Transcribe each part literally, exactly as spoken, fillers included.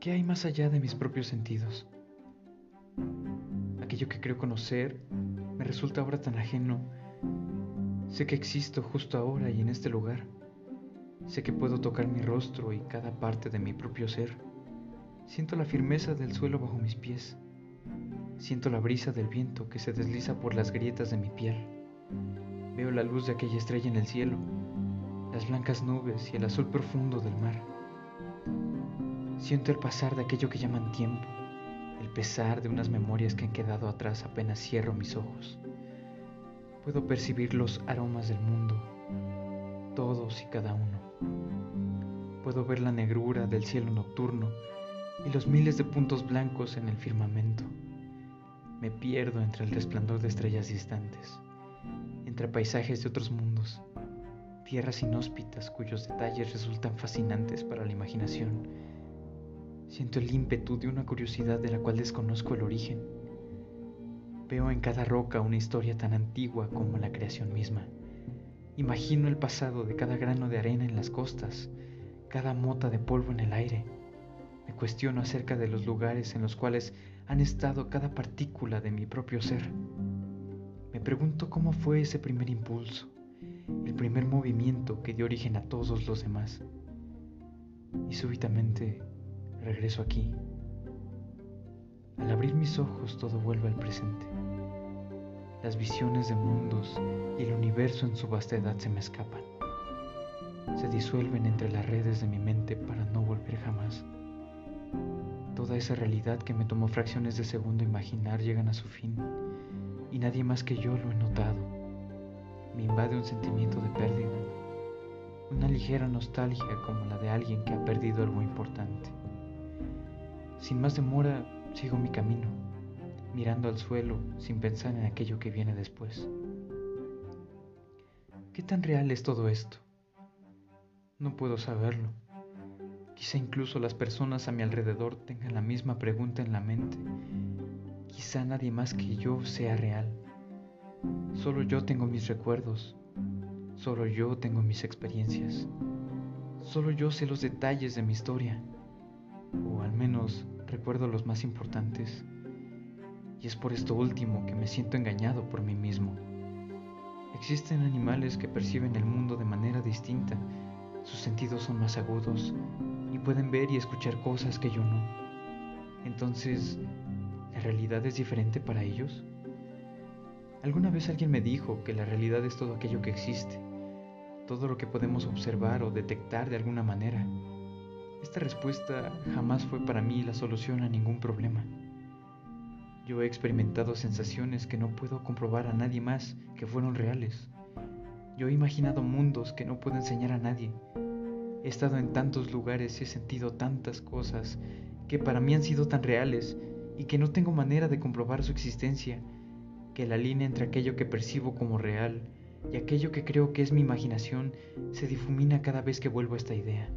¿Qué hay más allá de mis propios sentidos? Aquello que creo conocer me resulta ahora tan ajeno. Sé que existo justo ahora y en este lugar. Sé que puedo tocar mi rostro y cada parte de mi propio ser. Siento la firmeza del suelo bajo mis pies. Siento la brisa del viento que se desliza por las grietas de mi piel. Veo la luz de aquella estrella en el cielo, las blancas nubes y el azul profundo del mar. Siento el pasar de aquello que llaman tiempo, el pesar de unas memorias que han quedado atrás apenas cierro mis ojos. Puedo percibir los aromas del mundo, todos y cada uno. Puedo ver la negrura del cielo nocturno y los miles de puntos blancos en el firmamento. Me pierdo entre el resplandor de estrellas distantes, entre paisajes de otros mundos, tierras inhóspitas cuyos detalles resultan fascinantes para la imaginación. Siento el ímpetu de una curiosidad de la cual desconozco el origen. Veo en cada roca una historia tan antigua como la creación misma. Imagino el pasado de cada grano de arena en las costas, cada mota de polvo en el aire. Me cuestiono acerca de los lugares en los cuales han estado cada partícula de mi propio ser. Me pregunto cómo fue ese primer impulso, el primer movimiento que dio origen a todos los demás. Y súbitamente regreso aquí. Al abrir mis ojos todo vuelve al presente. Las visiones de mundos y el universo en su vastedad se me escapan. Se disuelven entre las redes de mi mente para no volver jamás. Toda esa realidad que me tomó fracciones de segundo imaginar llegan a su fin, y nadie más que yo lo he notado. Me invade un sentimiento de pérdida, una ligera nostalgia como la de alguien que ha perdido algo importante. Sin más demora, sigo mi camino, mirando al suelo sin pensar en aquello que viene después. ¿Qué tan real es todo esto? No puedo saberlo. Quizá incluso las personas a mi alrededor tengan la misma pregunta en la mente. Quizá nadie más que yo sea real. Solo yo tengo mis recuerdos. Solo yo tengo mis experiencias. Solo yo sé los detalles de mi historia. O al menos recuerdo los más importantes. Y es por esto último que me siento engañado por mí mismo. Existen animales que perciben el mundo de manera distinta. Sus sentidos son más agudos y pueden ver y escuchar cosas que yo no. Entonces, ¿la realidad es diferente para ellos? Alguna vez alguien me dijo que la realidad es todo aquello que existe, todo lo que podemos observar o detectar de alguna manera. Esta respuesta jamás fue para mí la solución a ningún problema. Yo he experimentado sensaciones que no puedo comprobar a nadie más que fueron reales. Yo he imaginado mundos que no puedo enseñar a nadie. He estado en tantos lugares y he sentido tantas cosas que para mí han sido tan reales y que no tengo manera de comprobar su existencia, que la línea entre aquello que percibo como real y aquello que creo que es mi imaginación se difumina cada vez que vuelvo a esta idea.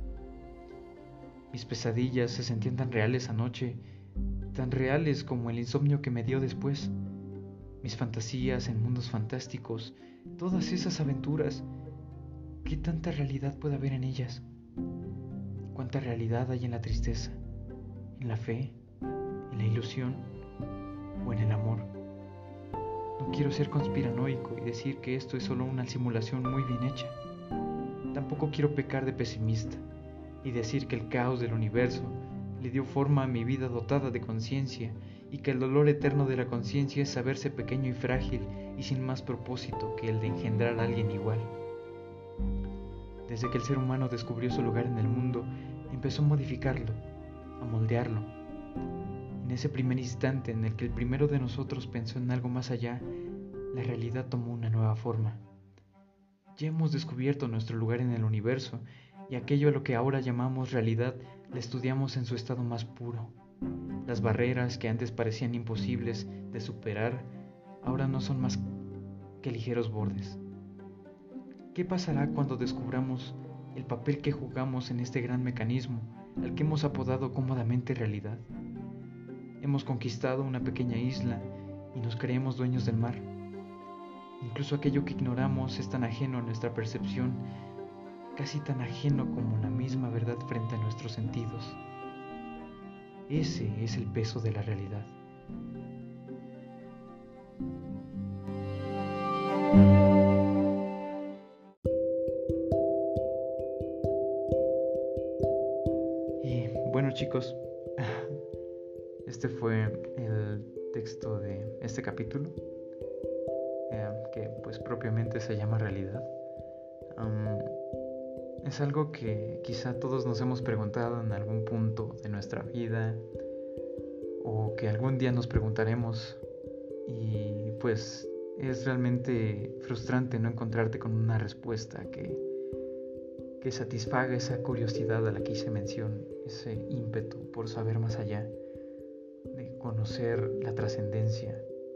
Mis pesadillas se sentían tan reales anoche, tan reales como el insomnio que me dio después. Mis fantasías en mundos fantásticos, todas esas aventuras, ¿qué tanta realidad puede haber en ellas? ¿Cuánta realidad hay en la tristeza, en la fe, en la ilusión o en el amor? No quiero ser conspiranoico y decir que esto es solo una simulación muy bien hecha. Tampoco quiero pecar de pesimista y decir que el caos del universo le dio forma a mi vida dotada de conciencia y que el dolor eterno de la conciencia es saberse pequeño y frágil y sin más propósito que el de engendrar a alguien igual. Desde que el ser humano descubrió su lugar en el mundo, empezó a modificarlo, a moldearlo. En ese primer instante en el que el primero de nosotros pensó en algo más allá, la realidad tomó una nueva forma. Ya hemos descubierto nuestro lugar en el universo y aquello a lo que ahora llamamos realidad la estudiamos en su estado más puro. Las barreras que antes parecían imposibles de superar ahora no son más que ligeros bordes. ¿Qué pasará cuando descubramos el papel que jugamos en este gran mecanismo al que hemos apodado cómodamente realidad? Hemos conquistado una pequeña isla y nos creemos dueños del mar. Incluso aquello que ignoramos es tan ajeno a nuestra percepción, casi tan ajeno como la misma verdad frente a nuestros sentidos. Ese es el peso de la realidad. Y bueno, chicos, este fue el texto de este capítulo, eh, que pues propiamente se llama realidad. Um, es algo que quizá todos nos hemos preguntado en algún punto de nuestra vida, o que algún día nos preguntaremos, y pues es realmente frustrante no encontrarte con una respuesta que, que satisfaga esa curiosidad a la que hice mención, ese ímpetu por saber más allá, de conocer la trascendencia.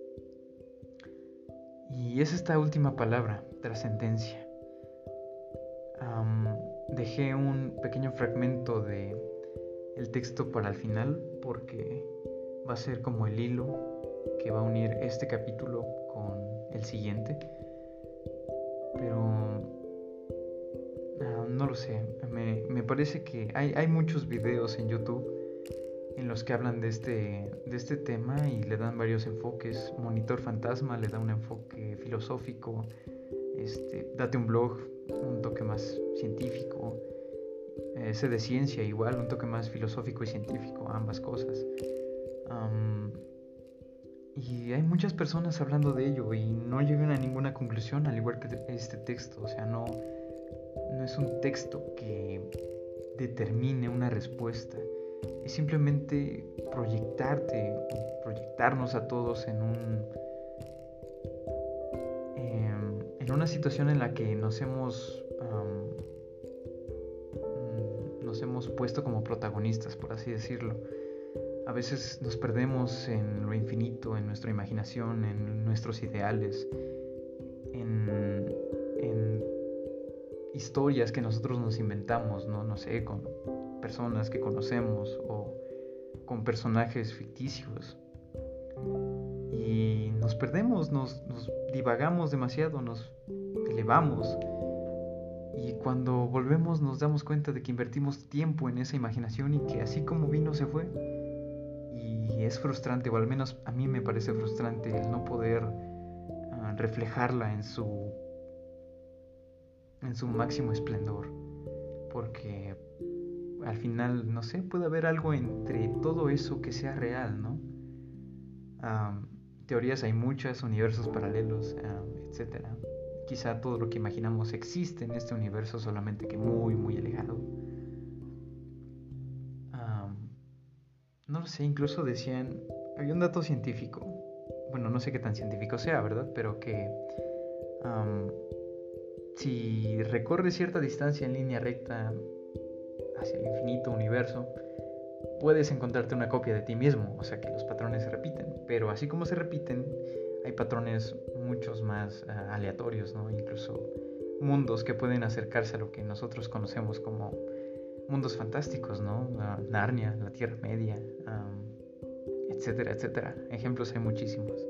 Y es esta última palabra, trascendencia. Um, dejé un pequeño fragmento de el texto para el final, porque va a ser como el hilo que va a unir este capítulo con el siguiente. Pero uh, no lo sé, me, me parece que hay, hay muchos videos en YouTube en los que hablan de este, de este tema y le dan varios enfoques. Monitor Fantasma le da un enfoque filosófico, este, Date un Blog un toque más científico, ese de ciencia igual, un toque más filosófico y científico, ambas cosas. Um, y hay muchas personas hablando de ello y no llegan a ninguna conclusión, al igual que este texto. O sea, no, no es un texto que determine una respuesta. Es simplemente proyectarte, proyectarnos a todos en un eh, en una situación en la que nos hemos um, nos hemos puesto como protagonistas, por así decirlo. A veces nos perdemos en lo infinito, en nuestra imaginación, en nuestros ideales, en, en historias que nosotros nos inventamos, ¿no? No sé, con personas que conocemos o con personajes ficticios. Y nos perdemos, nos, nos divagamos demasiado, nos elevamos. Y cuando volvemos nos damos cuenta de que invertimos tiempo en esa imaginación y que así como vino se fue. Y es frustrante, o al menos a mí me parece frustrante el no poder uh, reflejarla en su en su máximo esplendor, porque al final, no sé, puede haber algo entre todo eso que sea real, ¿no? Um, teorías hay muchas, universos paralelos, um, etcétera. Quizá todo lo que imaginamos existe en este universo, solamente que muy, muy alejado. Um, no lo sé, incluso decían, había un dato científico, bueno, no sé qué tan científico sea, ¿verdad? Pero que um, si recorres cierta distancia en línea recta hacia el infinito universo, puedes encontrarte una copia de ti mismo, o sea que los patrones se repiten, pero así como se repiten, hay patrones muchos más uh, aleatorios, ¿no? Incluso mundos que pueden acercarse a lo que nosotros conocemos como mundos fantásticos, ¿no? Uh, Narnia, la Tierra Media, um, etcétera, etcétera. Ejemplos hay muchísimos.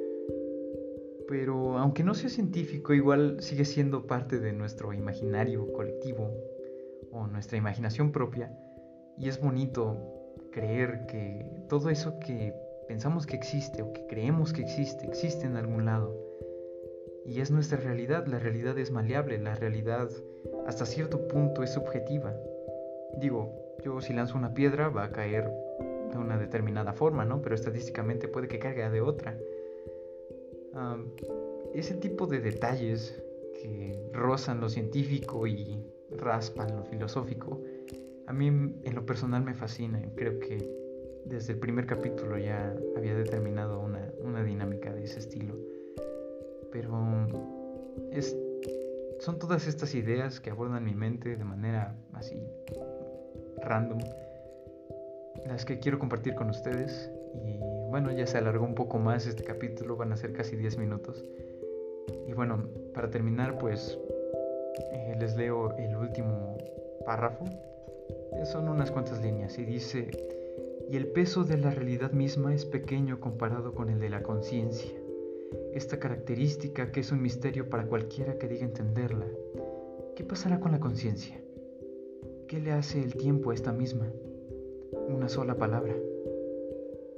Pero aunque no sea científico, igual sigue siendo parte de nuestro imaginario colectivo o nuestra imaginación propia, y es bonito creer que todo eso que pensamos que existe o que creemos que existe, existe en algún lado. Y es nuestra realidad. La realidad es maleable, la realidad hasta cierto punto es subjetiva. Digo, yo si lanzo una piedra va a caer de una determinada forma, ¿no? Pero estadísticamente puede que caiga de otra. Um, ese tipo de detalles que rozan lo científico y raspan lo filosófico, a mí en lo personal me fascina. Creo que desde el primer capítulo ya había determinado una, una dinámica de ese estilo. Pero es, son todas estas ideas que abordan mi mente de manera así random, las que quiero compartir con ustedes. Y bueno, ya se alargó un poco más este capítulo, van a ser casi diez minutos. Y bueno, para terminar, pues eh, les leo el último párrafo. Son unas cuantas líneas y dice: y el peso de la realidad misma es pequeño comparado con el de la conciencia. Esta característica que es un misterio para cualquiera que diga entenderla. ¿Qué pasará con la conciencia? ¿Qué le hace el tiempo a esta misma? Una sola palabra,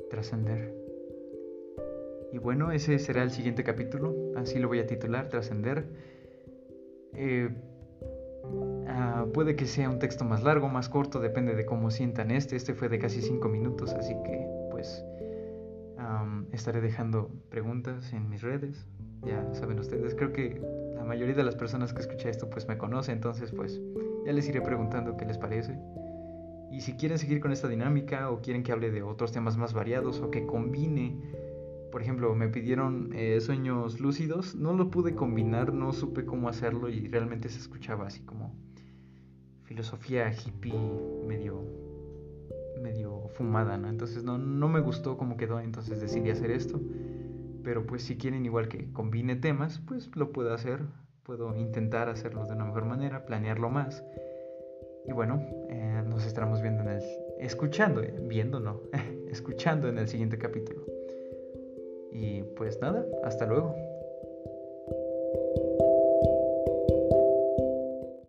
trascender. Y bueno, ese será el siguiente capítulo, así lo voy a titular, Trascender. Eh, uh, puede que sea un texto más largo, más corto, depende de cómo sientan este. Este fue de casi cinco minutos, así que pues um, estaré dejando preguntas en mis redes. Ya saben ustedes, creo que la mayoría de las personas que escuchan esto pues me conocen, entonces pues ya les iré preguntando qué les parece. Y si quieren seguir con esta dinámica o quieren que hable de otros temas más variados o que combine, por ejemplo, me pidieron eh, sueños lúcidos, no lo pude combinar, no supe cómo hacerlo y realmente se escuchaba así como filosofía hippie medio, medio fumada, ¿no? Entonces no, no me gustó cómo quedó, entonces decidí hacer esto. Pero pues si quieren igual que combine temas, pues lo puedo hacer, puedo intentar hacerlo de una mejor manera, planearlo más. Y bueno, eh, nos estaremos viendo en el... Escuchando, eh, viendo no, escuchando en el siguiente capítulo. Y pues nada, hasta luego.